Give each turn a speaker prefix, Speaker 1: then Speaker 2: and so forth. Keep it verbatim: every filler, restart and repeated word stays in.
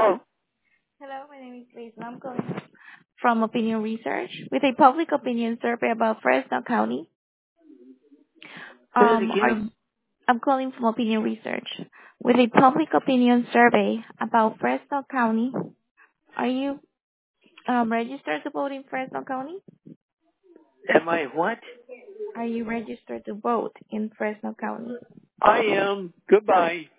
Speaker 1: Hello?
Speaker 2: Hello, my name is Liz, and I'm calling from Opinion Research with a public opinion survey about Fresno County.
Speaker 1: Say it
Speaker 2: Um, are,
Speaker 1: again?
Speaker 2: I'm calling from Opinion Research with a public opinion survey about Fresno County. Are you um, registered to vote in Fresno County?
Speaker 1: Am I what?
Speaker 2: Are you registered to vote in Fresno County?
Speaker 1: I am. Goodbye.